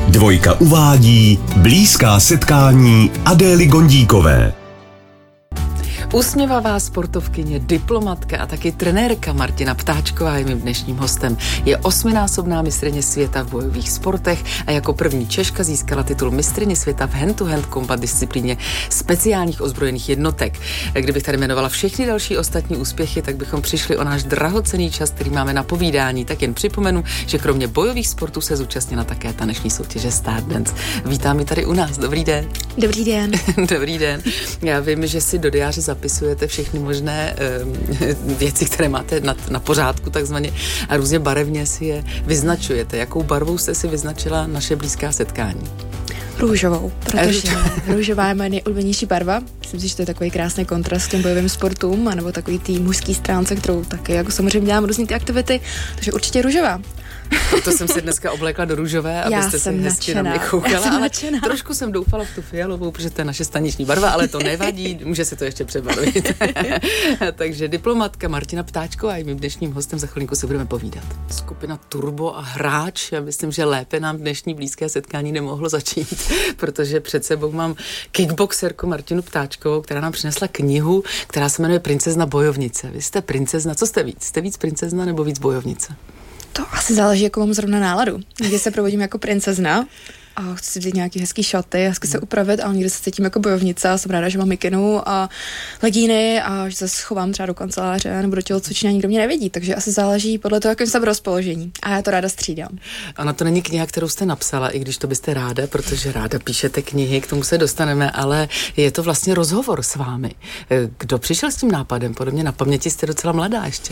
Dvojka uvádí blízká setkání Adély Gondíkové. Usměvavá sportovkyně, diplomatka a taky trenérka Martina Ptáčková je mým dnešním hostem. Je 8násobná mistryně světa v bojových sportech a jako první Češka získala titul mistryně světa v hand-to-hand combat disciplíně speciálních ozbrojených jednotek. Kdybych tady jmenovala všechny další ostatní úspěchy, tak bychom přišli o náš drahocenný čas, který máme na povídání. Tak jen připomenu, že kromě bojových sportů se zúčastnila také taneční soutěže Stardance. Vítám ji tady u nás. Dobrý den. Dobrý den. Dobrý den. Já vím, že si do diáře zapisujete všechny možné věci, které máte na pořádku takzvaně a různě barevně si je vyznačujete. Jakou barvou jste si vyznačila naše blízká setkání? Růžovou, protože růžová je moje nejoblíbenější barva. Myslím si, že to je takový krásný kontrast k těm bojovým sportům, anebo takový tý mužský stránce, kterou taky jako samozřejmě dělám různý ty aktivity, takže určitě růžová. To jsem se dneska oblekla do růžové, abyste si hezky na mě koukala, ale trošku jsem doufala v tu fialovou, protože to je naše staniční barva, ale to nevadí, může se to ještě přebarvit. Takže diplomatka Martina Ptáčková je mým dnešním hostem, za chvilinku si budeme povídat. Skupina Turbo a Hráč, já myslím, že lépe nám dnešní blízké setkání nemohlo začít, protože před sebou mám kickboxerku Martinu Ptáčkovou, která nám přinesla knihu, která se jmenuje Princezna bojovnice. Vy jste princezna, co jste víc? Jste víc princezna nebo víc bojovnice? To asi záleží, jako mám zrovna náladu. Někdy se provodím jako princezna a chci si vzít nějaký hezký šaty, hezky se upravit, ale někdy se cítím jako bojovnice a jsem ráda, že mám mikinu a legíny a že se schovám třeba do kanceláře nebo do tělocvičny a nikdo mě nevidí, takže asi záleží podle toho, jakým jsem v rozpoložení a já to ráda střídám. Ona to není kniha, kterou jste napsala, i když to byste ráda, protože ráda píšete knihy, k tomu se dostaneme, ale je to vlastně rozhovor s vámi. Kdo přišel s tím nápadem? Podle mě na paměti jste docela mladá ještě.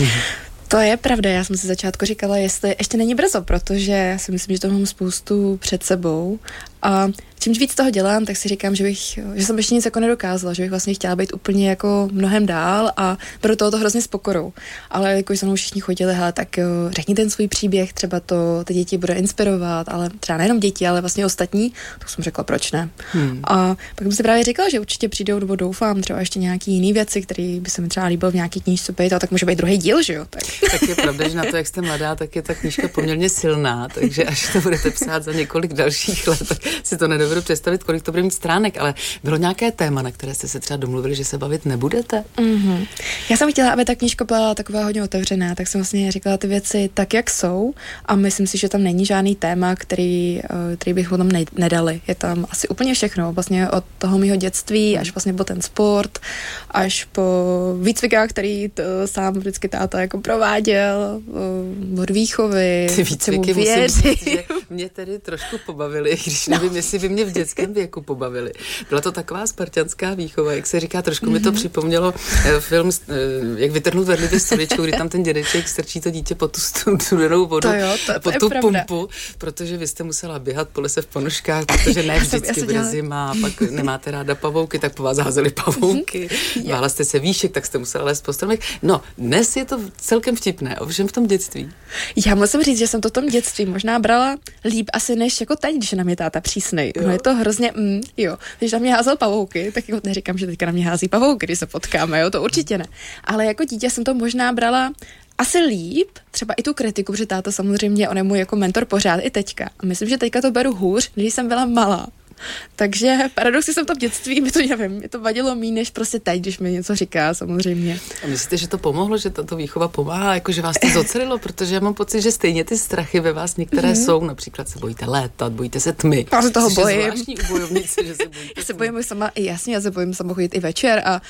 To je pravda, já jsem si začátku říkala, jestli ještě není brzo, protože já si myslím, že toho mám spoustu před sebou a čím víc toho dělám, tak si říkám, že jsem ještě nic jako nedokázala, že bych vlastně chtěla být úplně jako mnohem dál a beru to hrozně s pokorou. Ale jako se mnou všichni chodili, hele, tak řekni ten svůj příběh, třeba to ty děti bude inspirovat, ale třeba nejenom děti, ale vlastně ostatní, tak jsem řekla, proč ne. A pak jsem si právě říkala, že určitě přijdou, nebo doufám, třeba ještě nějaký jiný věci, které by se mi třeba líbilo v nějaký knížce být, a tak může být druhý díl, že jo? Tak je pravda, že na to, jak jste mladá, tak je ta knížka poměrně silná, takže až to budete psát za několik dalších let, tak si to nedovedu představit, kolik to bude mít stránek, ale bylo nějaké téma, na které jste se třeba domluvili, že se bavit nebudete? Mm-hmm. Já jsem chtěla, aby ta knížka byla taková hodně otevřená, tak jsem vlastně říkala ty věci tak, jak jsou a myslím si, že tam není žádný téma, který bych tam nedali. Je tam asi úplně všechno, vlastně od toho mýho dětství až vlastně po ten sport, až po výcvikách, který sám vždycky táta jako prováděl, od výchovy. Ty výcviky musím říct, že mě tedy trošku pobavili, když nevím, jestli by mě v dětském věku pobavili. Byla to taková spartanská výchova, jak se říká, trošku mi to připomnělo film Jak vytrhnout vedlivě stoličku, kdy tam ten dědeček strčí to dítě pod tu studenou vodu, pod tu pumpu, protože vy jste musela běhat po lese v ponožkách, protože ne vždycky bude zima, pak nemáte ráda pavouky, tak po vás házely pavouky, bála jste se výšek, tak jste musela lézt po stromech. No, dnes je to celkem vtipné, ovšem v tom dětství. Já musím říct, že jsem to v tom dětství možná brala líp asi než jako teď, když na mě táta přísnej. No je to hrozně, když na mě házel pavouky, tak jako neříkám, že teďka na mě hází pavouky, když se potkáme, jo, to určitě ne. Ale jako dítě jsem to možná brala asi líp, třeba i tu kritiku, protože táta samozřejmě, on je můj jako mentor pořád i teďka. A myslím, že teďka to beru hůř, když jsem byla malá. Takže paradoxně jsem to v dětství, mě to vadilo méně, než prostě teď, když mi něco říká, samozřejmě. A myslíte, že to pomohlo, že tato výchova pomáhá, jako že vás to zocelilo, protože já mám pocit, že stejně ty strachy ve vás některé jsou, například se bojíte létat, bojíte se tmy. Já se toho bojím. Zvláštní u bojovnice, že se bojíte. Já se bojím sama, jasně, já se bojím sama chodit i večer a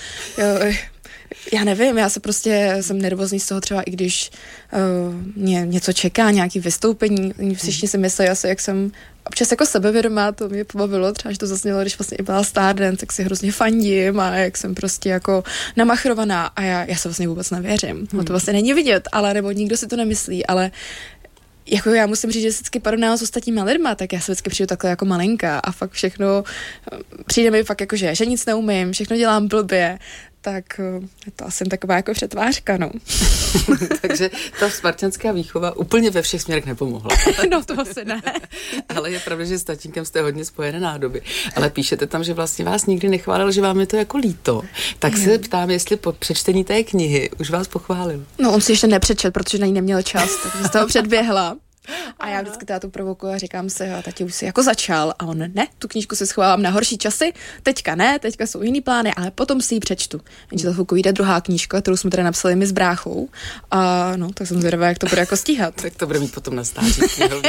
já nevím, já se prostě jsem nervózní z toho třeba, i když mě něco čeká, nějaký vystoupení, všichni si myslí asi, jak jsem občas jako sebevědomá, to mě pobavilo, třeba, že to zasnělo, když vlastně i byla Stardance, tak si hrozně fandím a jak jsem prostě jako namachrovaná a já se vlastně vůbec nevěřím. No to vlastně není vidět, ale nebo nikdo si to nemyslí, ale jako já musím říct, že vždycky porovnám s ostatníma lidma, tak já se vždycky přijdu takhle jako malinká a fakt všechno přijde mi fakt jako, že nic neumím, všechno dělám blbě, tak je to asi taková jako přetvářka, no. Takže ta spartanská výchova úplně ve všech směrech nepomohla. No to asi ne. Ale je pravda, že s tatínkem jste hodně spojené nádoby. Ale píšete tam, že vlastně vás nikdy nechválil, že vám je to jako líto. Tak se ptám, jestli po přečtení té knihy už vás pochválil. No on si ještě nepřečet, protože na ní neměl čas, takže z toho předběhla. A já vždycky tátu provokuju a říkám si, a tati už si jako začal. A on, ne, tu knížku si schovávám na horší časy, teďka ne, teďka jsou jiný plány, ale potom si ji přečtu. Jenže za chvilku vyjde druhá knížka, kterou jsme tady napsali my s bráchou. A no, tak jsem zvědavá, jak to bude jako stíhat. Tak to bude mít potom na stáří.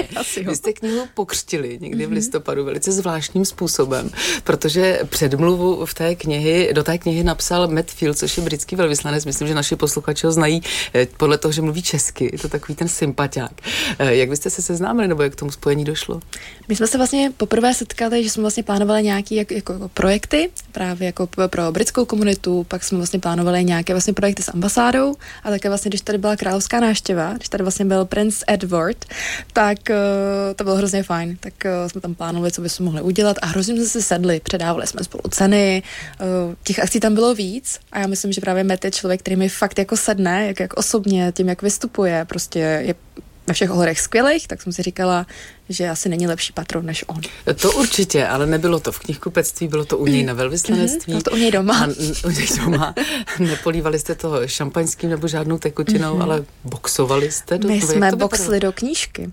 Vy jste knihu pokřtili někdy v listopadu velice zvláštním způsobem, protože předmluvu do té knihy napsal Matt Field, což je britský velvyslanec. Myslím, že naši posluchači ho znají podle toho, že mluví česky. Je to takový ten sympatiák. Jak byste se seznámili, nebo jak k tomu spojení došlo? My jsme se vlastně poprvé setkali, že jsme vlastně plánovali nějaké jako projekty, právě jako pro britskou komunitu, pak jsme vlastně plánovali nějaké vlastně projekty s ambasádou a také vlastně, když tady byla královská návštěva, když tady vlastně byl princ Edward, tak to bylo hrozně fajn. Tak jsme tam plánovali, co bychom mohli udělat a hrozně jsme si sedli, předávali jsme spolu ceny, těch akcí tam bylo víc a já myslím, že právě Matt je člověk, který mi fakt jako sedne, jak osobně, tím, jak vystupuje, prostě je ve všech ohledech skvělých, tak jsem si říkala, že asi není lepší patron než on. To určitě, ale nebylo to v knihkupectví, bylo to u něj na velvyslanectví. Bylo to u něj doma. U něj doma. Nepolívali jste to šampaňským nebo žádnou tekutinou, ale boxovali jste do toho? My jsme boxli do knížky.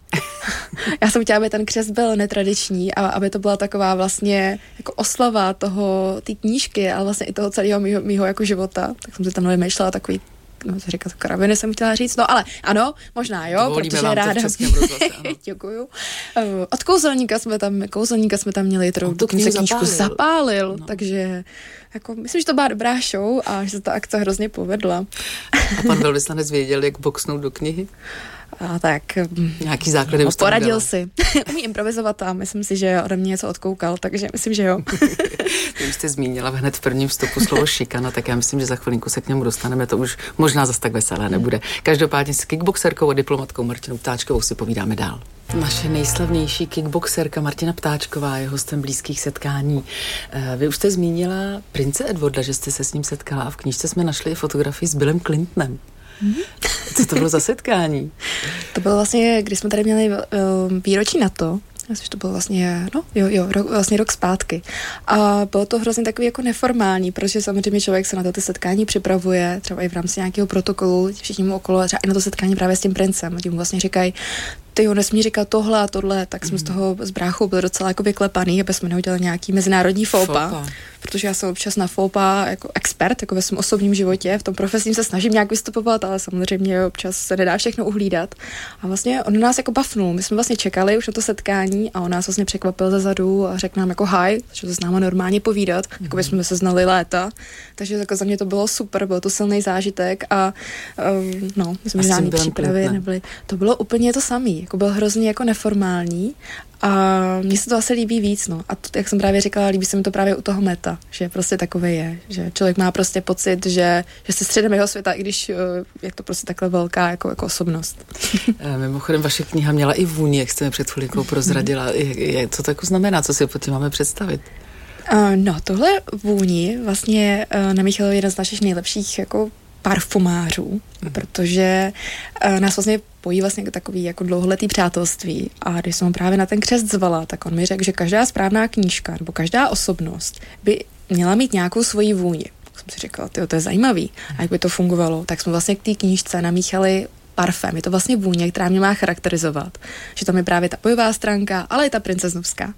Já jsem chtěla, aby ten křest byl netradiční a aby to byla taková vlastně jako oslava té knížky, ale vlastně i toho celého mýho jako života. Tak jsem si tam vymýšlela takový říkat karaviny jsem chtěla říct, no ale ano, možná jo, dovolíme protože ráda. Děkuju. Od kouzelníka jsme tam měli, kterou tu knížku zapálil, no. Takže jako, myslím, že to byla dobrá show a že se ta akce hrozně povedla. A pan velvyslanec věděl, jak boxnout do knihy? A tak nějaký základy poradil si. Umí improvizovat a myslím si, že ode mě něco odkoukal, takže myslím, že jo. Vy jste zmínila hned v prvním vstupu slovo šikana, tak já myslím, že za chvilinku se k němu dostaneme, to už možná zas tak veselé nebude. Každopádně s kickboxerkou a diplomatkou Martinou Ptáčkovou si povídáme dál. Naše nejslavnější kickboxerka Martina Ptáčková je hostem Blízkých setkání. Vy už jste zmínila prince Edwarda, že jste se s ním setkala a v knížce jsme našli fotografii s Billem Clintonem. Co to bylo za setkání? To bylo vlastně, když jsme tady měli výročí NATO, to bylo vlastně, vlastně rok zpátky. A bylo to hrozně takový jako neformální, protože samozřejmě člověk se na to setkání připravuje, třeba i v rámci nějakého protokolu, všichni mu okolo, třeba i na to setkání právě s tím princem. Ti mu vlastně říkají, ty nesmí říkat tohle a tohle, tak jsme z toho s bráchou byli docela jako vyklepaný, aby jsme neudělali nějaký mezinárodní fópa. Protože já jsem občas na fópa jako expert, jako ve svém osobním životě, v tom profesním se snažím nějak vystupovat, ale samozřejmě občas se nedá všechno uhlídat. A vlastně on nás jako bafnul. My jsme vlastně čekali už na to setkání a on nás vlastně překvapil zezadu a řekl nám jako hi, že to s náma normálně povídat, jako bychom se znali léta. Takže jako za mě to bylo super, byl to silný zážitek a myslím, že žádný přípravy nebyly. To bylo úplně to samé, jako byl hrozně jako neformální. A mně se to asi líbí víc, no. A to, jak jsem právě říkala, líbí se mi to právě u toho Meta, že prostě takový je, že člověk má prostě pocit, že jste středem jeho světa, i když je to prostě takhle velká jako osobnost. Mimochodem, vaše kniha měla i vůni, jak jste mi před chvílinkou prozradila. Co to jako znamená, co si pod tím máme představit? Tohle vůni vlastně namíchal jeden z našich nejlepších jako parfumářů, protože nás vlastně pojí vlastně takový jako dlouholetý přátelství a když jsem ho právě na ten křest zvala, tak on mi řekl, že každá správná knížka nebo každá osobnost by měla mít nějakou svoji vůni. Jsem si říkala, to je zajímavý. A jak by to fungovalo, tak jsme vlastně k té knížce namíchali parfém. Je to vlastně vůně, která mě má charakterizovat. Že tam je právě ta bojová stránka, ale i ta princeznovská.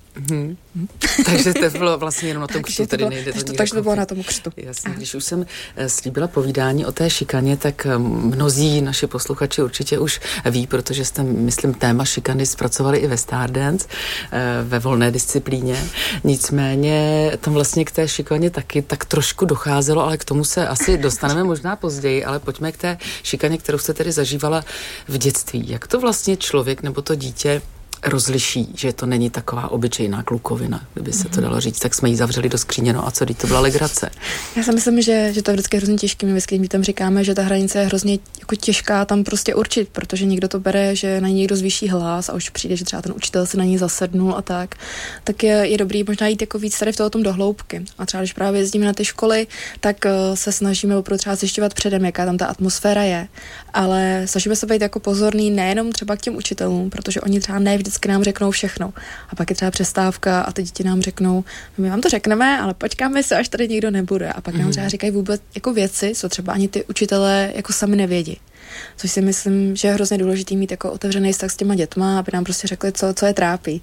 Takže to bylo vlastně jenom na tom křtu, tady nejde to. Takže to bylo na tom křtu. Jasně, když už jsem slíbila povídání o té šikaně, tak mnozí naši posluchači určitě už ví, protože jste, myslím, téma šikany zpracovali i ve Stardance, ve volné disciplíně. Nicméně tam vlastně k té šikaně taky tak trošku docházelo, ale k tomu se asi dostaneme možná později, ale pojďme k té šikaně, kterou jste tedy zažívala v dětství. Jak to vlastně člověk nebo to dítě rozliší, že to není taková obyčejná klukovina, kdyby se to dalo říct, tak jsme ji zavřeli do skříně, no a co, to byla legrace. Já si myslím, že to je vždycky hrozně těžké. My vždycky tam říkáme, že ta hranice je hrozně jako těžká tam prostě určit, protože někdo to bere, že na ní někdo zvýší hlas a už přijde, že třeba ten učitel se na ní zasednul a tak je dobrý možná jít jako víc tady v tom do hloubky. A třeba když právě jezdíme na ty školy, tak se snažíme opravdu třeba zjišťovat předem, jaká tam ta atmosféra je, ale snažíme se být jako pozorný nejenom třeba k těm učitelům, protože oni třeba ne vždycky nám řeknou všechno. A pak je třeba přestávka a ty děti nám řeknou, my vám to řekneme, ale počkáme se, až tady nikdo nebude. A pak nám třeba říkají vůbec jako věci, co třeba ani ty učitelé jako sami nevědí. což si myslím, že je hrozně důležitý mít jako otevřený vztah s těma dětma, aby nám prostě řekli, co je trápí.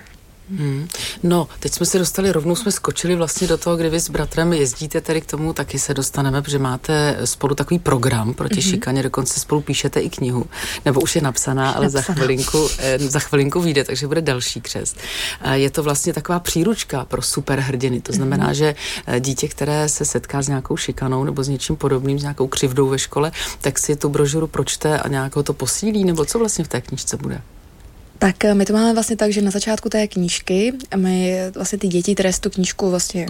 No, teď jsme se dostali, rovnou jsme skočili vlastně do toho, kdy vy s bratrem jezdíte tady k tomu, taky se dostaneme, protože máte spolu takový program proti šikaně, dokonce spolu píšete i knihu, nebo už je napsaná, ale za chvilinku vyjde, takže bude další křest. Je to vlastně taková příručka pro superhrdiny, to znamená, že dítě, které se setká s nějakou šikanou nebo s něčím podobným, s nějakou křivdou ve škole, tak si tu brožuru pročte a nějak ho to posílí, nebo co vlastně v té knížce bude? Tak my to máme vlastně tak, že na začátku té knížky my vlastně ty děti, které si tu knížku vlastně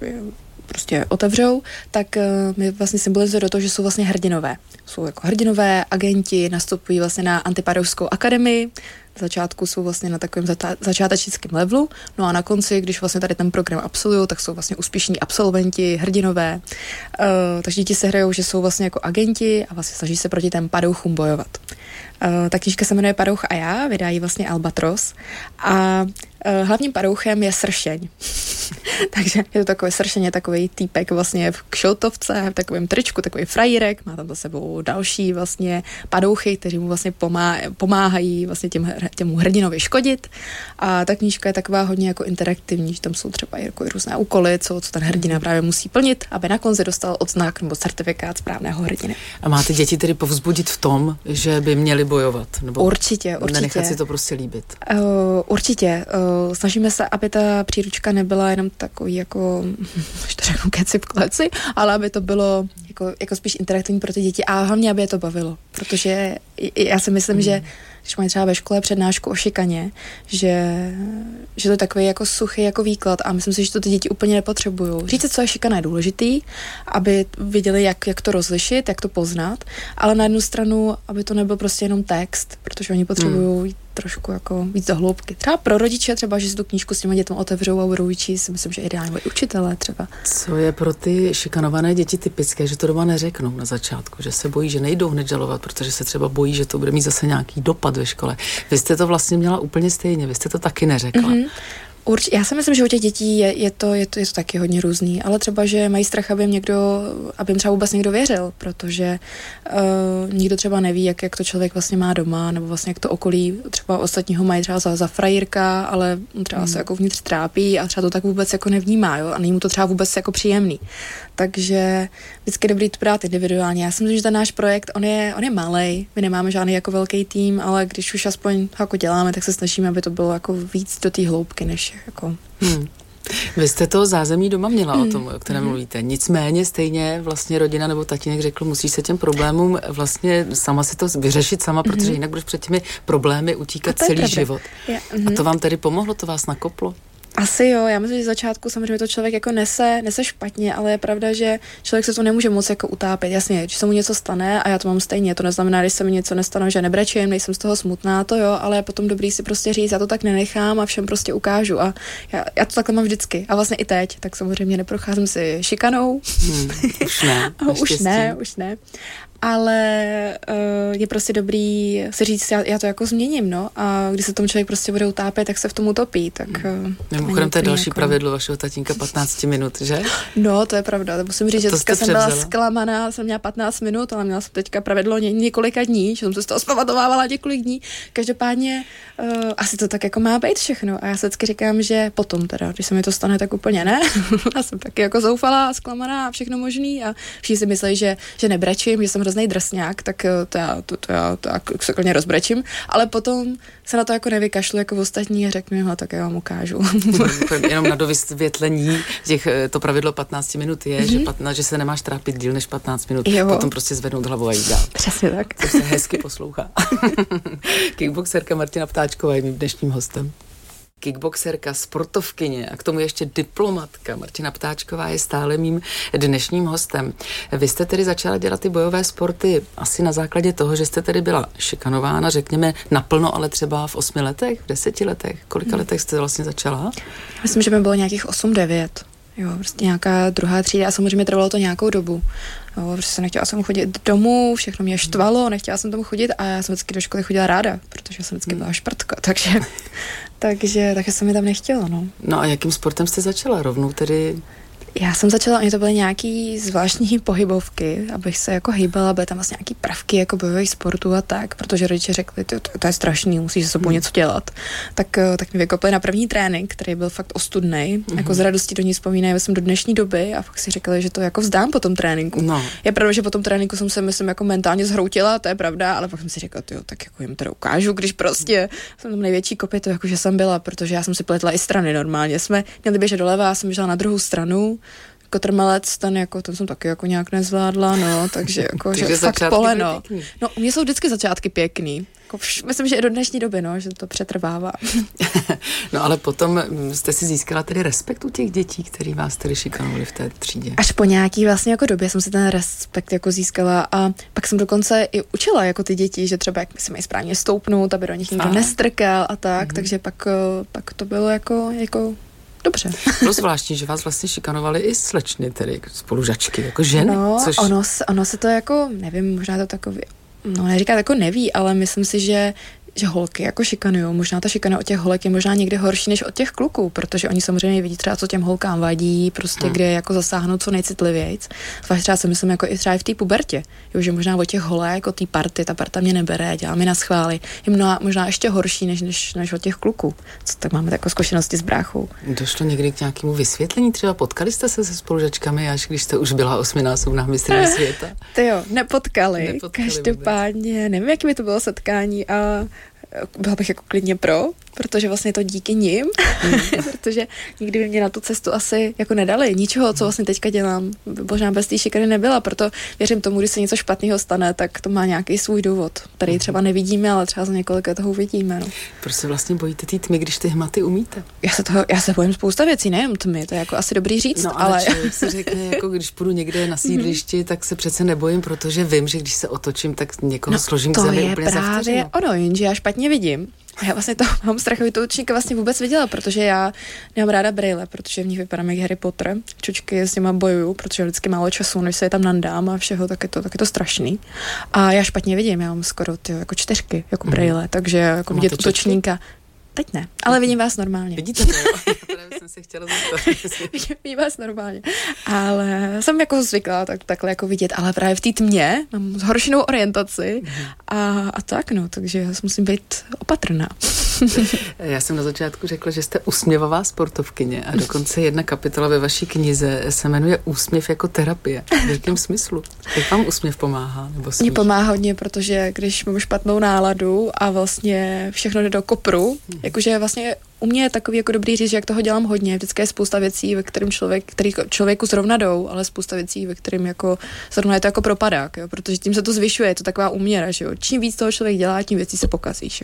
prostě otevřou, tak my vlastně symbolizujeme do toho, že jsou vlastně hrdinové. Jsou jako hrdinové, agenti, nastupují vlastně na Antiparovskou akademii. Na začátku jsou vlastně na takovém začátečnickém levelu, no a na konci, když vlastně tady ten program absolvují, tak jsou vlastně úspěšní absolventi, hrdinové. Takže děti se hrajou, že jsou vlastně jako agenti a vlastně snaží se proti těm padouchům bojovat. Ta knížka se jmenuje Padouch a já, vydá ji vlastně Albatros a hlavním padouchem je sršeň. Takže je to takový sršeň, je takový týpek vlastně v kšiltovce, v takovém tričku, takový frajírek, má tam za sebou další vlastně padouchy, kteří mu vlastně pomáhají vlastně těmu hrdinovi škodit. A ta knížka je taková hodně jako interaktivní, že tam jsou třeba jako různé úkoly, co ten hrdina právě musí plnit, aby na konci dostal odznak nebo certifikát správného hrdiny. A máte děti tedy povzbudit v tom, že by měli bojovat? Nebo určitě. Nenechat si to prostě líbit? Určitě. Snažíme se, aby ta příručka nebyla jenom takový jako, až to řeknu, keci v kleci, ale aby to bylo jako spíš interaktivní pro ty děti a hlavně, aby je to bavilo. Protože já si myslím, že když mají třeba ve škole přednášku o šikaně, že to je takový jako suchý jako výklad a myslím si, že to ty děti úplně nepotřebují. Říct, co je šikana, je důležitý, aby viděli, jak to rozlišit, jak to poznat, ale na jednu stranu, aby to nebyl prostě jenom text, protože oni potřebují jít trošku jako víc do hloubky. Třeba pro rodiče, třeba, že si tu knížku s těma dětmi otevřou a budou číst, si myslím, že ideálně i učitelé třeba. Co je pro ty šikanované děti typické, že to doma neřeknou na začátku, že se bojí, že nejdou hned žalovat, protože se třeba bojí, že to bude mít zase nějaký dopad ve škole. Vy jste to vlastně měla úplně stejně, vy jste to taky neřekla. Já si myslím, že u těch dětí je to taky hodně různý, ale třeba, že mají strach, aby jim třeba vůbec někdo věřil, protože nikdo třeba neví, jak to člověk vlastně má doma, nebo vlastně jak to okolí třeba ostatního mají třeba za frajírka, ale třeba se jako vnitř trápí a třeba to tak vůbec jako nevnímá, jo, a není mu to třeba vůbec jako příjemný. Takže vždycky je dobrý to brát individuálně. Já si myslím, že ten náš projekt, on je malej, my nemáme žádný jako velký tým, ale když už aspoň jako děláme, tak se snažíme, aby to bylo jako víc do té hloubky, než jako... Vy jste to zázemí doma měla o tom, o kterém mluvíte. Nicméně stejně vlastně rodina nebo tatínek řekl, musíš se těm problémům vlastně sama si to vyřešit sama, protože jinak budeš před těmi problémy utíkat celý život. A to vám tedy pomohlo, to vás nakoplo? Asi jo, já myslím, že z začátku samozřejmě to člověk jako nese špatně, ale je pravda, že člověk se to nemůže moc jako utápět. Jasně, když se mu něco stane a já to mám stejně, to neznamená, když se mi něco nestane, že nebrečím, nejsem z toho smutná, to jo, ale je potom dobrý si prostě říct, já to tak nenechám a všem prostě ukážu a já to takhle mám vždycky a vlastně i teď, tak samozřejmě neprocházím si šikanou. Už ne. Už ne. Ale je prostě dobrý si říct, já to jako změním, no, a když se tomu člověk prostě bude utápět, tak se v tom utopí, tak... Mimochodem, to je další pravidlo vašeho tatínka 15 minut, že? No, to je pravda, to musím říct, že teďka jsem byla zklamaná, jsem měla 15 minut, ale měla jsem teďka pravidlo několika dní, že jsem se z toho zpamatovávala několik dní, každopádně asi to tak jako má být všechno a já se vždycky říkám, že potom teda, když se mi to stane, tak úplně ne, já jsem taky jako zoufalá, zklamaná a všechno možný a všichni si myslí, že nebrečím, že jsem hrozný drsňák, tak to já se klidně rozbrečím, ale potom se na to jako nevykašlu jako v ostatní a řeknu jim, tak já vám ukážu. Jenom na dovysvětlení, to pravidlo 15 minut je, že se nemáš trápit díl než 15 minut, potom prostě zvednout hlavu a jít dál. Přesně tak. To se hezky poslouchá. Kickboxerka Martina Ptáčková je mým dnešním hostem. Kickboxerka, sportovkyně a k tomu ještě diplomatka Martina Ptáčková je stále mým dnešním hostem. Vy jste tedy začala dělat ty bojové sporty asi na základě toho, že jste tedy byla šikanována, řekněme naplno, ale třeba v 8 letech, v 10 letech. Kolika letech jste vlastně začala? Myslím, že by bylo nějakých 8-9. Jo, prostě nějaká druhá třída a samozřejmě trvalo to nějakou dobu. Jo, prostě nechtěla jsem chodit domů, všechno mě štvalo, nechtěla jsem tomu chodit a já jsem vždycky do školy chodila ráda, protože jsem vždycky byla šprtka, takže se mi tam nechtělo, no. No a jakým sportem jste začala? Rovnou tedy Já jsem začala, oni to byly nějaký zvláštní pohybovky, abych se jako hýbala, byly tam vlastně nějaký prvky jako bojových sportů a tak, protože rodiče řekli, to je strašný, musíš se sebou něco dělat. Tak mě vykopli na první trénink, který byl fakt ostudnej, jako z radosti do ní vzpomínají, jsem do dnešní doby a fakt si řekli, že to jako vzdám po tom tréninku. No. Je pravda, že po tom tréninku jsem se, myslím, jako mentálně zhroutila, to je pravda, ale pak jsem si řekla, tak jako jim to ukážu, když prostě jsem tam největší kopě, to jako že jsem byla, protože já jsem si pletla i strany normálně. Jsme měli běžet doleva, já jsem běžela na druhou stranu. Kotrmelec, ten jsem taky jako nějak nezvládla, no, takže jako, že fakt poleno. No, u mě jsou vždycky začátky pěkný. Jako myslím, že i do dnešní doby, no, že to přetrvává. No, ale potom jste si získala tedy respekt u těch dětí, který vás tedy šikanovali v té třídě. Až po nějaký vlastně jako době jsem si ten respekt jako získala a pak jsem dokonce i učila jako ty děti, že třeba jak si mají správně stoupnout, aby do nich nikdo nestrkal a tak, takže pak to bylo jako dobře. Bylo zvláštní, že vás vlastně šikanovali i slečny, tedy spolužačky, jako ženy. No, což... ono se to jako, nevím, možná to takový, neříkat jako neví, ale myslím si, že holky jako šikanujou. Možná ta šikana od těch holek je možná někde horší než od těch kluků, protože oni samozřejmě vidí třeba, co těm holkám vadí, prostě kde jako zasáhnout co nejcitlivějc. Zvlášť třeba si myslím jako i třeba v té pubertě. Jo, že možná od těch holek, od té party, ta parta mě nebere, dělá mi na schvály. Je možná ještě horší než od těch kluků. Co tak máme jako zkušenosti s bráchou. Došlo někdy k nějakému vysvětlení? Třeba potkali jste se spolužačkami, až když jste už byla 8násobná mistryně světa? Ty jo, nepotkali. Každopádně, nevím, jaký by to bylo setkání a byla bych jako klidně protože vlastně to díky nim, protože nikdy by mě na tu cestu asi jako nedali. Ničeho, co vlastně teďka dělám, možná bez té šikany nebyla, proto věřím tomu, když se něco špatného stane, tak to má nějaký svůj důvod, který třeba nevidíme, ale třeba za několik let toho uvidíme. No. Proč se vlastně bojíte té tmy, když ty hmaty umíte? Já se bojím spousta věcí, nejenom tmy, to je jako asi dobrý říct. No, ale člověk se řekne, jako když půjdu někde na sídlišti, tak se přece nebojím, protože vím, že když se otočím, tak někoho složím k zemi úplně za vteřinu. Ono, jenže já špatně vidím. Já vlastně to mám strachový toučníka vlastně vůbec viděla, protože já nemám ráda brýle, protože v nich vypadám jak Harry Potter. Čočky s nima bojuju, protože vždycky málo času, než se je tam nandám a všeho, tak je to strašný. A já špatně vidím, já mám skoro jako 4 jako brýle, takže jako vidět útočníka. Teď ne, ale vidím vás normálně. Vidíte to, jo? Právě jsem se chtěla zeptat. Vidím vás normálně. Ale jsem jako zvykla takhle jako vidět, ale právě v té tmě mám zhoršenou orientaci a tak, no, takže já musím být opatrná. Já jsem na začátku řekla, že jste úsměvavá sportovkyně a dokonce jedna kapitola ve vaší knize se jmenuje Úsměv jako terapie. V jakém smyslu? Jak vám úsměv pomáhá? Mně pomáhá hodně, protože když mám špatnou náladu a vlastně všechno jde do kopru, jakože vlastně u mě je takový jako dobrý říct, že jak toho dělám hodně. Vždycky je spousta věcí, ve kterým který člověku zrovna jdou, ale spousta věcí, ve kterým jako zrovna je to jako propadák, jo? Protože tím se to zvyšuje, je to taková úměra, že jo. Čím víc toho člověk dělá, tím věcí se pokazíš, jo.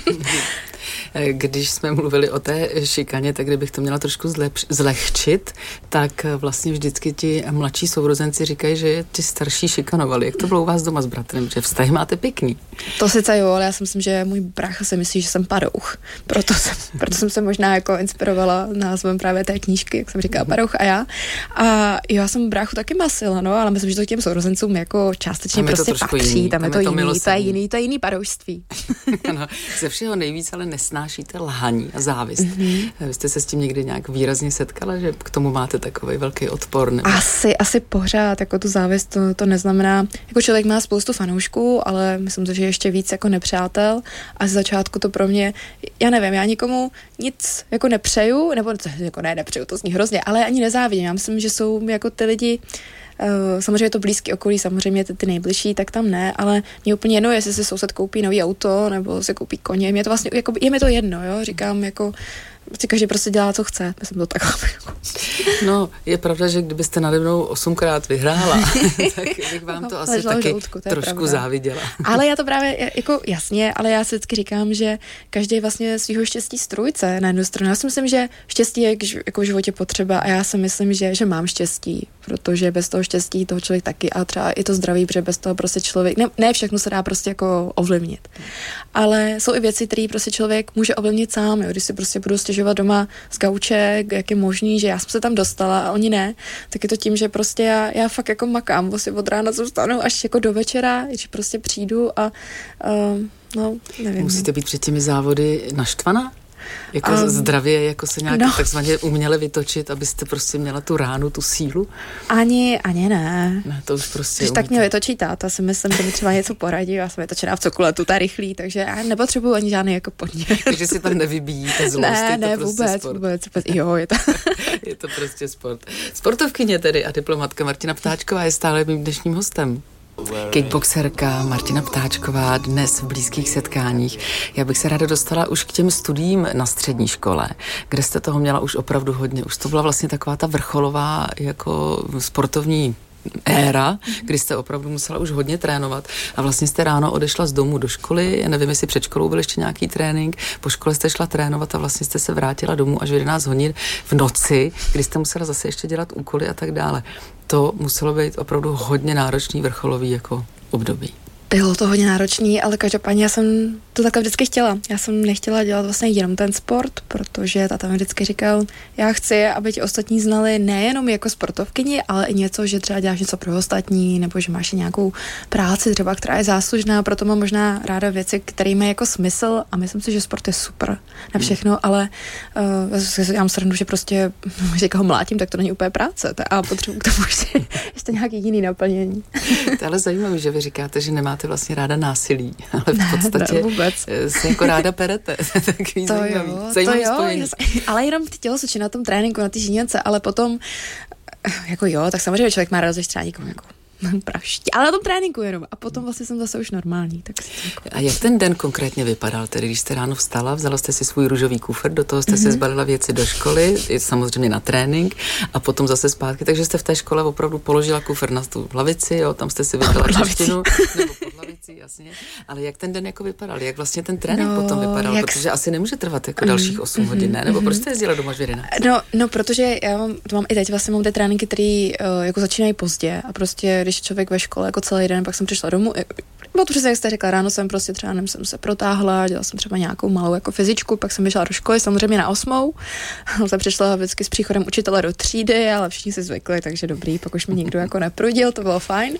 Když jsme mluvili o té šikaně, tak kdybych to měla trošku zlehčit, tak vlastně vždycky ti mladší sourozenci říkají, že ti starší šikanovali. Jak to bylo u vás doma s bratrem? Že vztahy máte pěkný? To sice jo, ale já si myslím, že můj brácha si myslí, že jsem padouch. Proto jsem se možná jako inspirovala názvem právě té knížky, jak jsem říkala, Padouch a já. A já jsem bráchu taky masila, no, ale myslím, že to k těm sourozencům jako částečně prostě patří. Tam je to jiný, to je jiný padoušství. Ano, ze všeho nejvíc ale nesnášíte lhaní a závist. Vy jste se s tím někdy nějak výrazně setkala, že k tomu máte takový velký odpor? Nebo... Asi pořád, jako tu závist, to neznamená, jako člověk má spoustu fanoušků, ale myslím si, že ještě víc jako nepřátel a z začátku to pro mě, já nevím, já nikomu nic jako nepřeju, nebo jako nepřeju, to zní hrozně, ale ani nezávidím. Já myslím, že jsou jako ty lidi, samozřejmě to blízký okolí, samozřejmě ty nejbližší, tak tam ne, ale mě úplně jedno, jestli si soused koupí nový auto, nebo si koupí koně, mě to vlastně, jako, je mi to jedno, jo, říkám, jako, každý prostě dělá, co chce, myslím to takhle. No, je pravda, že kdybyste nade mnou 8krát vyhrála, tak bych vám to asi taky žaludku, to trošku záviděla. Ale já to právě, jako jasně, ale já si vždycky říkám, že každý vlastně svýho štěstí strůjce na jednu stranu. Já si myslím, že štěstí je jako v životě potřeba a já si myslím, že mám štěstí, protože bez toho štěstí toho člověk taky a třeba i to zdraví, protože bez toho prostě člověk, ne všechno se dá prostě jako ovlivnit. Ale jsou i věci, které prostě člověk může ovlivnit sám, jo, když si prostě budu stěžovat doma z gauče, jak je možný, že já jsem se tam dostala a oni ne, tak je to tím, že prostě já fakt jako makám, vlastně od rána zůstanu až jako do večera, že prostě přijdu a no, nevím. Musíte být před těmi závody naštvaná? Jako zdravě, jako se nějak takzvaně uměle vytočit, abyste prostě měla tu ránu, tu sílu? Ani ne. Ne, to už prostě když tak mě vytočí táta, si myslím, že mi třeba něco poradí, já jsem vytočená v cokuletu, ta rychlý, takže já nepotřebuji ani žádný jako podnět. Takže si tam nevybíjíte zlost, ne, prostě vůbec. Jo, je to. Je to prostě sport. Sportovkyně tedy a diplomatka Martina Ptáčková je stále mým dnešním hostem. Kickboxerka Martina Ptáčková dnes v blízkých setkáních. Já bych se ráda dostala už k těm studiím na střední škole, kde jste toho měla už opravdu hodně. Už to byla vlastně taková ta vrcholová jako sportovní éra, kdy jste opravdu musela už hodně trénovat a vlastně jste ráno odešla z domu do školy, já nevím, jestli před školou byl ještě nějaký trénink, po škole jste šla trénovat a vlastně jste se vrátila domů až v 11 hodin v noci, kdy jste musela zase ještě dělat úkoly a tak dále. To muselo být opravdu hodně náročný vrcholový jako období. Bylo to hodně náročný, ale každopádně já jsem to takhle vždycky chtěla. Já jsem nechtěla dělat vlastně jenom ten sport, protože táta mi vždycky říkal, já chci, aby ti ostatní znali nejenom jako sportovkyni, ale i něco, že třeba děláš něco pro ostatní, nebo že máš nějakou práci třeba, která je záslužná, proto mám možná ráda věci, které mají jako smysl a myslím si, že sport je super na všechno, ale já mám srandu, že prostě, když někoho mlátím, tak to není úplně práce a potřebuji k tomu ještě nějaký jiný naplnění. To ale zajímavé, že vy říkáte, že nemáte vlastně ráda násilí, ale v podstatě se jako ráda perete. Takový zajímavý spojení. Ale jenom ty tělocvičky na tom tréninku, na ty žíněnce, ale potom jako tak samozřejmě člověk má radost, že třeba někomu jako praští, ale na tom tréninku jenom. A potom vlastně jsem zase už normální. Tak a jak ten den konkrétně vypadal? Tedy když jste ráno vstala, vzala jste si svůj růžový kufr, do toho jste si zbalila věci do školy, samozřejmě na trénink a potom zase zpátky, takže jste v té škole opravdu položila kufr na tu lavici, jo, tam jste si vypila češtinu, nebo pod lavici, jasně. Ale jak ten den jako vypadal? Jak vlastně ten trénink potom vypadal? Protože asi nemůže trvat jako dalších 8 hodin, ne? Nebo proč jste jezdila doma až v 11? No, protože já mám i teď vlastně mám ty tréninky, které jako začínají pozdě a prostě když je člověk ve škole jako celý den, pak jsem přišla domů. Bylo to přesně, jak jste řekla, ráno jsem prostě třeba jsem se protáhla, dělala jsem třeba nějakou malou jako fyzičku, pak jsem vyšla do školy, samozřejmě na 8. Jsem přišla vždycky s příchodem učitele do třídy, ale všichni si zvykli, takže dobrý, pak už mi nikdo jako neprudil, to bylo fajn.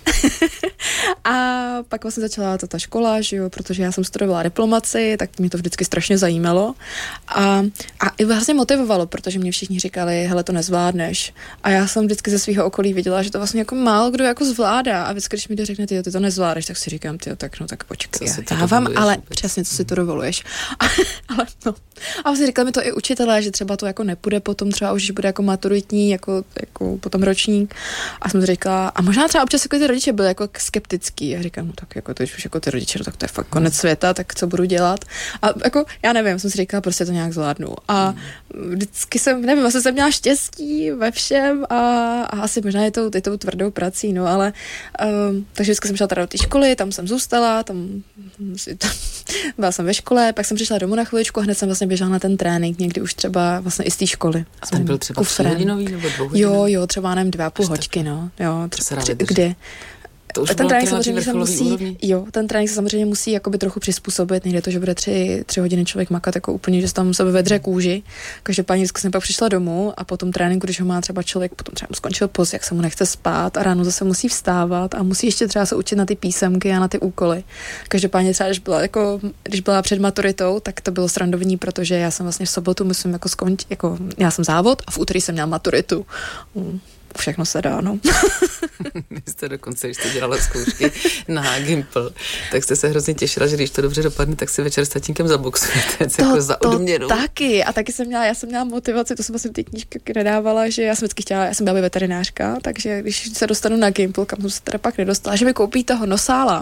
A pak vlastně začala ta škola, že jo, protože já jsem studovala diplomaci, tak mě to vždycky strašně zajímalo. A i vlastně motivovalo, protože mě všichni říkali, hele, to nezvládneš. A já jsem vždycky ze svého okolí viděla, že to vlastně jako málo kdo jako zvládá. A vždycky, když mi řekne, ty to nezvládneš, tak si říkám, tak počkej, já dávám, ale přesně, co si to dovoluješ. Ale no. A vlastně říkali mi to i učitelé, že třeba to jako nepůjde potom, třeba už bude jako maturitní, jako potom ročník. A jsem si říkala, a možná třeba občas jako ty rodiče byli jako skeptický. A říkám, no tak jako to už jako ty rodiče, no, tak to je fakt konec světa, tak co budu dělat? A jako, já nevím, jsem si říkala, prostě to nějak zvládnu. A vždycky jsem, asi jsem měla štěstí ve všem a asi možná je tou tvrdou prací, no, ale takže vždycky jsem šla teda do té školy, tam jsem zůstala, byla jsem ve škole, pak jsem přišla domů na chviličku a hned jsem vlastně běžela na ten trénink, někdy už třeba vlastně i z té školy. A ten byl třeba 3hodinový nebo 2hodinový? Jo, třeba nevím, 2,5 hoďky, no. Jo, kdy? Ten trénink samozřejmě se musí, ten trénink se samozřejmě musí jakoby trochu přizpůsobit, nejde to, že bude 3 hodiny člověk makat jako úplně, že se tam sebe vedře kůži. Každopádně vždycky jsem pak přišla domů a po tom tréninku, když ho má třeba člověk, potom třeba skončil pozdě, jak se mu nechce spát a ráno zase musí vstávat a musí ještě třeba se učit na ty písemky a na ty úkoly. Každopádně třeba, když byla před maturitou, tak to bylo srandovní, protože já jsem vlastně v sobotu musím jako skončit, jako já jsem závod a v úterý jsem měla maturitu. Všechno se dá, no. Vy jste dokonce, když jste dělala zkoušky na Gimpl, tak jste se hrozně těšila, že když to dobře dopadne, tak si večer s tatínkem zaboxujete, jako za odměnu. Taky. A taky já jsem měla motivaci, to jsem vlastně ty knížky nedávala, že já jsem vždycky chtěla, já jsem byla veterinářka, takže když se dostanu na Gimpl, kam jsem se teda pak nedostala, že mi koupí toho nosála.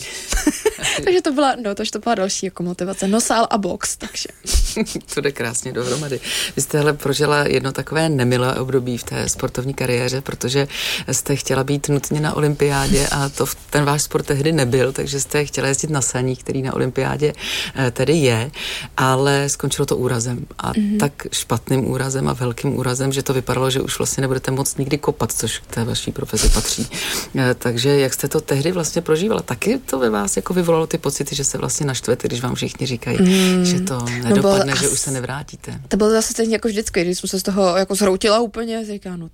Takže to byla další jako motivace. Nosál a box, takže. To jde krásně dohromady. Vy jste ale prožila jedno takové nemilé období v té sportovní kariéře, protože jste chtěla být nutně na olympiádě a ten váš sport tehdy nebyl, takže jste chtěla jezdit na saních, který na olympiádě tedy je, ale skončilo to úrazem. A tak špatným úrazem a velkým úrazem, že to vypadalo, že už vlastně nebudete moc nikdy kopat, což k té vaší profesi patří. Takže jak jste to tehdy vlastně prožívala? Taky to ve vás jako vyvolalo ty pocity, že se vlastně naštvete, když vám všichni říkají, že to nedopadne, že už se nevrátíte. To bylo zase stejně jako vždycky, když jsem se z toho jako zhroutila úplně, říká, no tak to je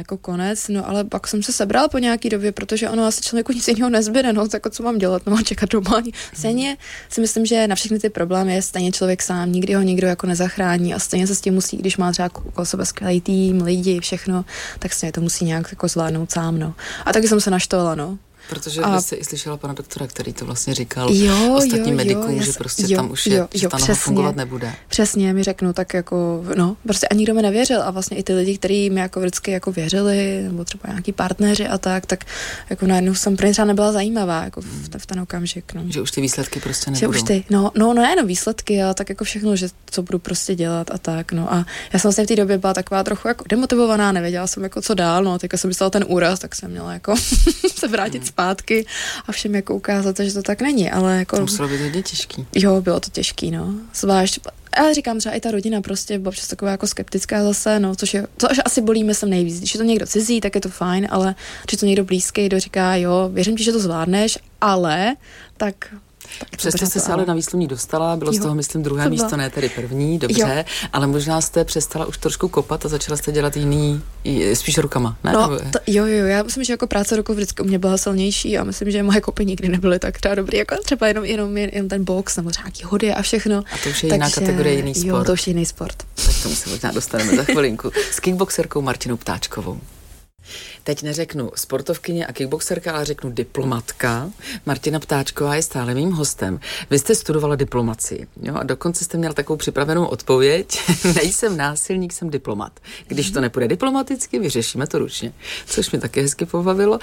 jako konec, no ale pak jsem se sebral po nějaký době, protože ono asi člověku nic jiného nezbyde, no, tak jako co mám dělat, no, čekat doma. Stejně si myslím, že na všechny ty problémy je stejně člověk sám, nikdy ho nikdo jako nezachrání a stejně se s tím musí, když má třeba okolo sebe skvělý tým, lidi, všechno, tak stejně to musí nějak jako zvládnout sám, no. A taky jsem se naštvala, no. Protože jste i slyšela pana doktora, který to vlastně říkal ostatním medikům, že prostě tam už že ta noha fungovat nebude. Přesně, mi řeknu, tak jako, no, prostě a nikdo mi nevěřil a vlastně i ty lidi, kteří mi jako vždycky jako věřili, nebo třeba nějaký partneři a tak jako najednou jsem pro ně třeba nebyla zajímavá, jako v ten okamžik, no. Že už ty výsledky prostě nebudou. Že už ty, no, nejenom výsledky, ale tak jako všechno, že co budu prostě dělat a tak, no a já jsem vlastně v té době byla taková trochu jako demotivovaná, nevěděla jsem jako co dál, no, teďka jsem dostala ten úraz, tak jsem měla jako se vrátit zpátky a všem jako ukázat, že to tak není, ale jako... To muselo být hodně těžký. Jo, bylo to těžký, no. Zvlášť, ale říkám, třeba i ta rodina prostě byla přes taková jako skeptická zase, no, což asi bolí myslím nejvíc. Když je to někdo cizí, tak je to fajn, ale když je to někdo blízký, kdo říká, jo, věřím ti, že to zvládneš, ale tak přesto jste se ale na výsluní dostala, bylo z toho, myslím, druhé místo, ne tedy první, dobře, ale možná jste přestala už trošku kopat a začala jste dělat jiný, spíš rukama, ne? No, jo, já myslím, že jako práce rukou vždycky u mě byla silnější a myslím, že moje kopy nikdy nebyly tak třeba dobrý, jako třeba jenom ten box nebo třeba nějaký hody a všechno. A to už je jiná kategorie, jiný sport. Jo, to už je jiný sport. Tak tomu se možná dostaneme za chvilinku. S kickboxerkou Martinou Ptáčkovou. Teď neřeknu sportovkyně a kickboxerka, ale řeknu diplomatka. Martina Ptáčková je stále mým hostem. Vy jste studovala diplomacii, jo, a dokonce jste měla takovou připravenou odpověď. Nejsem násilník, jsem diplomat. Když to nepůjde diplomaticky, vyřešíme to ručně. Což mě také hezky pobavilo.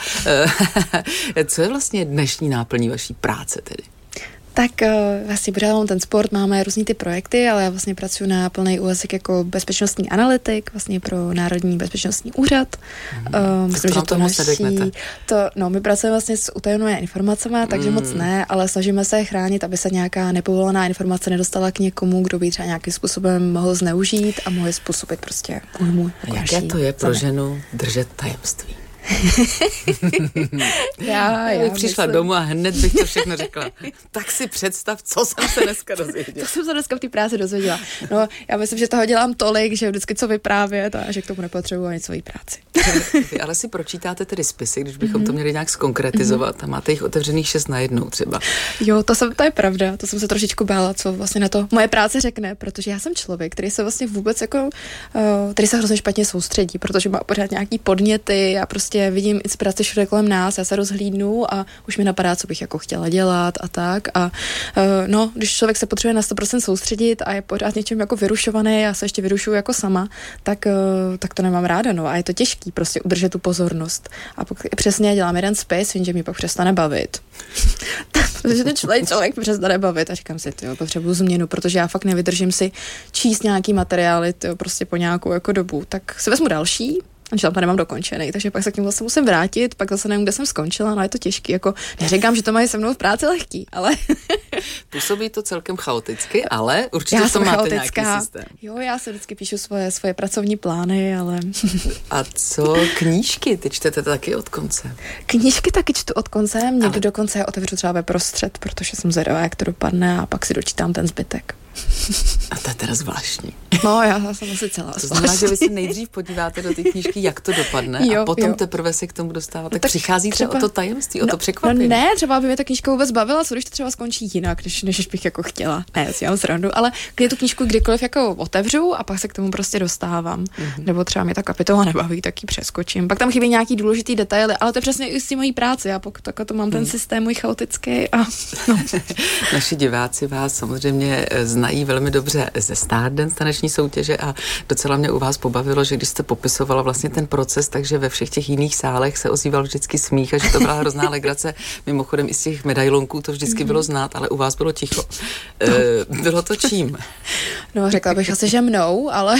Co je vlastně dnešní náplní vaší práce tedy? Tak vlastně pořádám ten sport, máme různý ty projekty, ale já vlastně pracuji na plný úvazek jako bezpečnostní analytik, vlastně pro Národní bezpečnostní úřad. Myslím, že to my pracujeme vlastně s utajenými informacemi, takže moc ne, ale snažíme se je chránit, aby se nějaká nepovolená informace nedostala k někomu, kdo by třeba nějakým způsobem mohl zneužít a mohl způsobit prostě újmu. Jaké to je pro ženu držet tajemství? Já přišla domů a hned bych to všechno řekla. Tak si představ, co jsem se dneska dozvěděla. To jsem se dneska v té práci dozvěděla. No, já myslím, že toho dělám tolik, že vždycky co vyprávět a že k tomu nepotřebuji ani svoji práci. Vy ale si pročítáte tedy spisy, když bychom to měli nějak zkonkretizovat a máte jich otevřených 6 najednou třeba. Jo, to je pravda, to jsem se trošičku bála, co vlastně na to moje práce řekne, protože já jsem člověk, který se vlastně vůbec jako, který se hrozně špatně soustředí, protože má pořád nějaký podněty, já prostě vidím inspiraci všude kolem nás, já se rozhlídnu a už mi napadá, co bych jako chtěla dělat a tak a když člověk se potřebuje na 100% soustředit a je pořád něčím jako vyrušovaný, já se ještě vyrušuju jako sama, tak to nemám ráda, no a je to těžký prostě udržet tu pozornost a přesně dělám jeden spis, jenže mi pak přestane bavit. Protože ten člověk přestane bavit a říkám si, potřebuju změnu, protože já fakt nevydržím si číst nějaký materiály, prostě po nějakou jako dobu, tak si vezmu další, že tam to nemám dokončený, takže pak se k němu zase musím vrátit, pak zase nevím, kde jsem skončila, no je to těžký, jako neříkám, že to mají se mnou v práci lehký, ale... Působí to celkem chaoticky, ale určitě v tom máte nějaký systém. Jo, já se vždycky píšu svoje pracovní plány, ale... A co knížky? Ty čtete taky od konce? Knížky taky čtu od konce, někdy dokonce otevřu třeba ve prostřed, protože jsem zvědavá, jak to dopadne a pak si dočítám ten zbytek. A to je teda zvláštní. No, já jsem asi celá. To znamená, že vy se nejdřív podíváte do té knížky, jak to dopadne a potom teprve se k tomu dostáváte. Tak přichází třeba o to tajemství, o to překvapení. No ne, třeba by mě ta knížka vůbec bavila, co když to třeba skončí jinak, než bych jako chtěla. Ne, já si mám srandu, ale když tu knížku kdykoliv jako otevřu a pak se k tomu prostě dostávám. Nebo třeba mě ta kapitola nebaví, tak ji přeskočím. Pak tam chybí nějaký důležitý detaily, ale to je přesně i s tím mojí práci. Já pokud to mám ten systém můj chaotický a Naši diváci vás samozřejmě znají velmi dobře ze Stardance taneční soutěže a docela mě u vás pobavilo, že když jste popisovala vlastně ten proces, takže ve všech těch jiných sálech se ozýval vždycky smích a že to byla hrozná legrace. Mimochodem i z těch medailonků to vždycky bylo znát, ale u vás bylo ticho. Bylo to čím? No, řekla bych asi, že mnou, ale...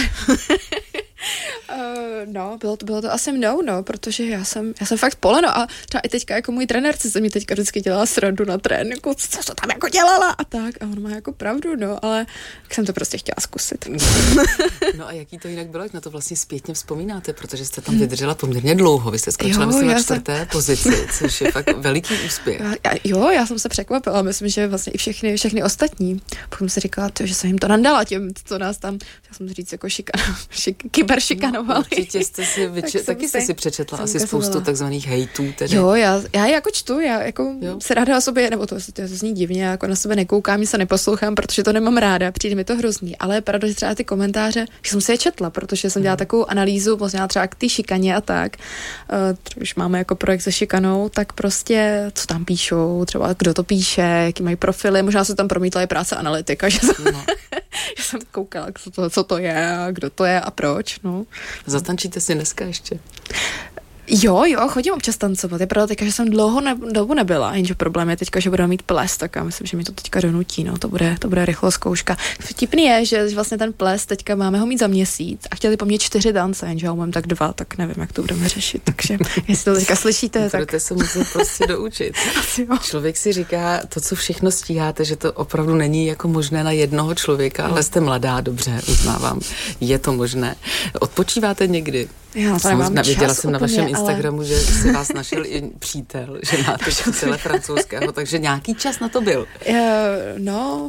bylo to asi mnou, protože já jsem fakt poleno a třeba i teďka jako můj trenérce se mi teďka vždycky dělala srandu na tréninku, co to tam jako dělala a tak a on má jako pravdu, ale tak jsem to prostě chtěla zkusit. No a jaký to jinak bylo, jak na to vlastně zpětně vzpomínáte, protože jste tam vydržela poměrně dlouho, vy jste skončila myslím na 4. pozici, což je fakt veliký úspěch. Já jsem se překvapila, myslím, že vlastně i všechny ostatní. Pak jsem si říkala, že jsem jim to nandala těm, co nás tam, já jsem říct jako kyberšikanou vyhledávali. Určitě jste si, taky jste si přečetla asi spoustu takzvaných hejtů. Tedy. Jo, já jako čtu, já jako se ráda o sobě, nebo to zní divně, já jako na sebe nekoukám, se neposlouchám, protože to nemám ráda, přijde mi to hrozný, ale pravda, že třeba ty komentáře, že jsem si je četla, protože jsem dělala takovou analýzu, možná třeba k té šikaně a tak, když máme jako projekt se šikanou, tak prostě, co tam píšou, třeba kdo to píše, jaký mají profily, možná se tam promítla i práce analytika, že jsem koukala, co to je a kdo to je a proč, no. Zatančíte si dneska ještě? Jo, chodím občas tancovat. Je pravda teďka, že jsem dobu nebyla, jenže problém je teďka, že budeme mít ples, tak já myslím, že mi to teďka donutí, no, to bude rychlo zkouška. Vtipný je, že vlastně ten ples teďka máme ho mít za měsíc a chtěli po mně 4 tance, jenže ho mám tak 2, tak nevím, jak to budeme řešit, takže jestli to teďka slyšíte, tak... Budete se muset prostě doučit. Člověk si říká, to, co všechno stíháte, že to opravdu není jako možné na jednoho člověka, ale jste mladá, dobře, uznávám, je to možné. Odpočíváte někdy? Já to nemám čas. Viděla jsem na vašem Instagramu, že si vás našel i přítel, že máte přítele francouzského, takže nějaký čas na to byl. No,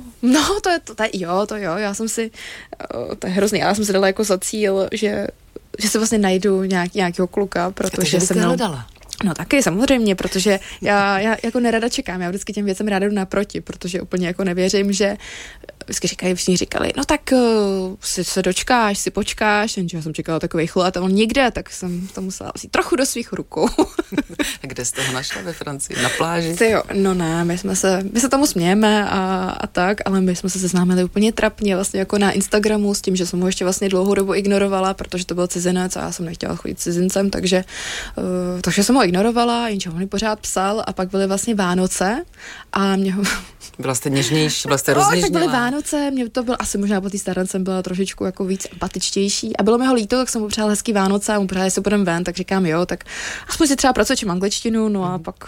to jo, já jsem si, to je hrozný, já jsem si dala jako za cíl, že si vlastně najdu nějakého kluka, protože jsem hledala. No taky, samozřejmě, protože já jako nerada čekám, já vždycky těm věcem ráda jdu naproti, protože úplně jako nevěřím, že vždycky všichni říkali, no tak si se dočkáš, si počkáš, jenže já jsem čekala takový chluat a on nikde, tak jsem to musela vzít trochu do svých rukou. Kde jste ho našla ve Francii? Na pláži? Jo, no ne, my se tomu smějeme a tak, ale my jsme se seznámili úplně trapně, vlastně jako na Instagramu s tím, že jsem ho ještě vlastně dlouhou dobu ignorovala, protože to byl cizinec a já jsem nechtěla chodit cizincem, takže jsem ho ignorovala, jenže on mi pořád psal a pak byly vlastně Vánoce a mě ho... Byla jste něžnější, byla jste rozněžnělá. Tak byly Vánoce, mě to bylo, asi možná po té staré jsem byla trošičku jako víc empatičtější a bylo mi ho líto, tak jsem mu přála hezký Vánoce a mu pořád, jestli půjdeme ven, tak říkám jo, tak aspoň si třeba pracujeme angličtinu, no a pak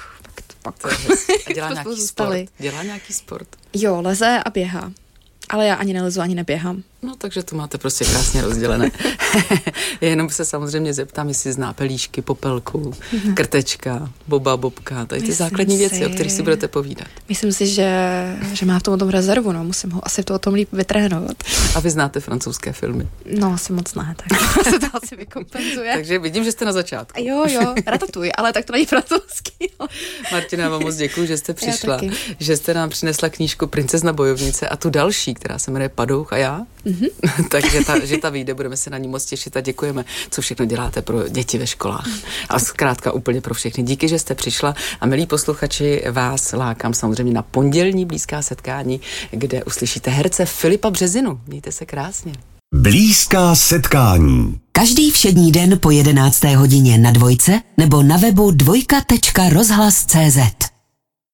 a dělá nějaký sport? Dělá nějaký sport? Jo, leze a běhá. Ale já ani nelezu, ani neběhám. No, takže to máte prostě krásně rozdělené. Jenom se samozřejmě zeptám, jestli zná pelíšky, popelku, krtečka, bobka, tady ty základní věci, o kterých si budete povídat. Myslím si, že má v tom rezervu, no, musím ho asi o tom líp vytrénovat. A vy znáte francouzské filmy? No, asi moc ne, tak se to asi vykompenzuje. Takže vidím, že jste na začátku. Jo, Ratatouille, ale tak to není francouzský. Martina, já vám moc děkuju, že jste přišla, že jste nám přinesla knížku Princezna bojovnice a tu další, která se jmenuje Padouch a já. Takže ta vyjde, budeme se na ní moc těšit a děkujeme, co všechno děláte pro děti ve školách. A zkrátka úplně pro všechny. Díky, že jste přišla a milí posluchači, vás lákám samozřejmě na pondělní blízká setkání, kde uslyšíte herce Filipa Březinu. Mějte se krásně. Blízká setkání. Každý všední den po 11. hodině na Dvojce nebo na webu dvojka.rozhlas.cz.